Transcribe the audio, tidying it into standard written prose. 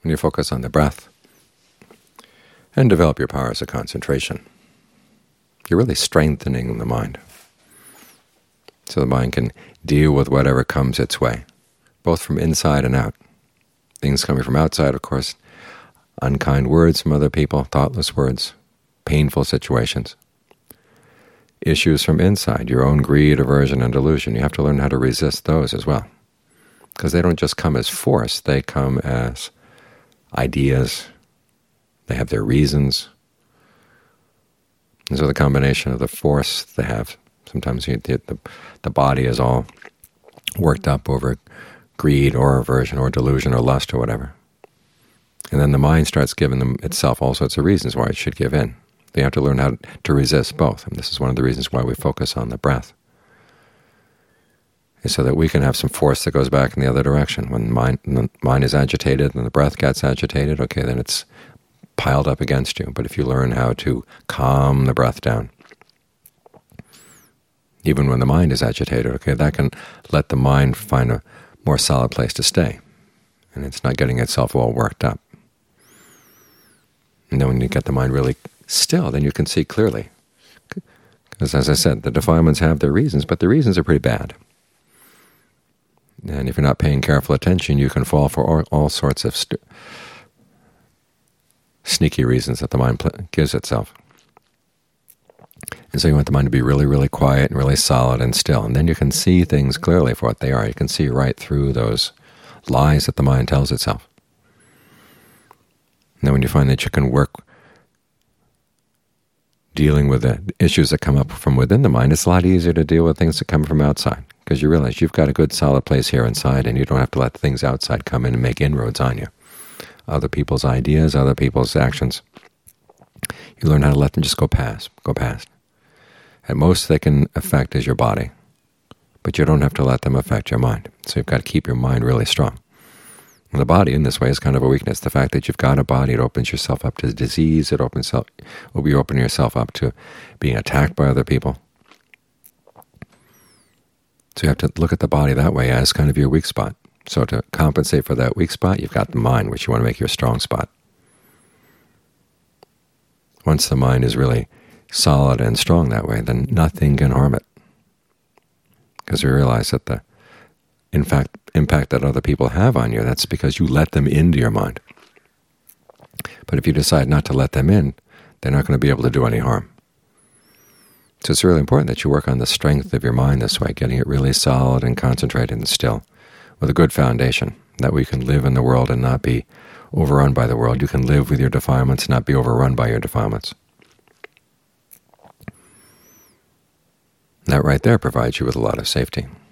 when you focus on the breath and develop your powers of concentration, you're really strengthening the mind, so the mind can deal with whatever comes its way, both from inside and out. Things coming from outside, of course, unkind words from other people, thoughtless words, painful situations. Issues from inside, your own greed, aversion, and delusion. You have to learn how to resist those as well, because they don't just come as force, they come as ideas, they have their reasons. And so the combination of the force they have, sometimes the body is all worked up over greed or aversion or delusion or lust or whatever. And then the mind starts giving them itself all sorts of reasons why it should give in. You have to learn how to resist both. And this is one of the reasons why we focus on the breath, is so that we can have some force that goes back in the other direction. When the mind is agitated and the breath gets agitated, okay, then it's piled up against you. But if you learn how to calm the breath down, even when the mind is agitated, okay, that can let the mind find a more solid place to stay, and it's not getting itself all worked up. And then when you get the mind really still, then you can see clearly. Because as I said, the defilements have their reasons, but the reasons are pretty bad. And if you're not paying careful attention, you can fall for all sorts of sneaky reasons that the mind gives itself. And so you want the mind to be really, really quiet and really solid and still. And then you can see things clearly for what they are. You can see right through those lies that the mind tells itself. And then when you find that you can work dealing with the issues that come up from within the mind, it's a lot easier to deal with things that come from outside, because you realize you've got a good solid place here inside, and you don't have to let things outside come in and make inroads on you. Other people's ideas, other people's actions. You learn how to let them just go past. At most they can affect is your body, but you don't have to let them affect your mind. So you've got to keep your mind really strong. And the body in this way is kind of a weakness. The fact that you've got a body, it opens yourself up to disease, you open yourself up to being attacked by other people. So you have to look at the body that way as kind of your weak spot. So to compensate for that weak spot, you've got the mind, which you want to make your strong spot. Once the mind is really solid and strong that way, then nothing can harm it. Because we realize that the impact that other people have on you, that's because you let them into your mind. But if you decide not to let them in, they're not going to be able to do any harm. So it's really important that you work on the strength of your mind this way, getting it really solid and concentrated and still, with a good foundation, that we can live in the world and not be overrun by the world. You can live with your defilements, not be overrun by your defilements. That right there provides you with a lot of safety.